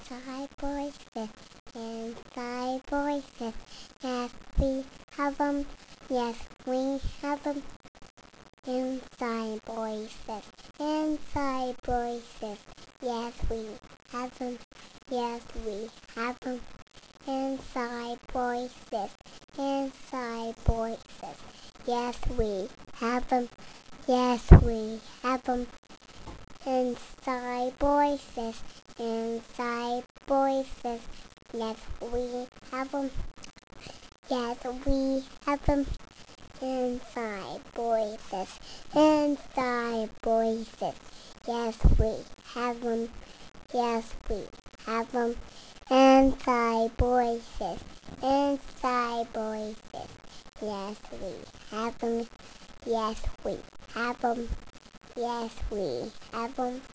inside voices, inside voices. Yes, we have them. Yes, we have them. Inside voices, inside voices. Yes, we have them. Yes, we have them. Inside voices, inside voices. Yes, we have them. Yes, we have them. Inside voices, inside voices. Yes, we have them. Yes, we have them. Inside voices, inside voices. Yes, we have them. Yes, we have them. Inside voices, inside voices. Yes, we have them. Yes, we have them. Yes, we have them.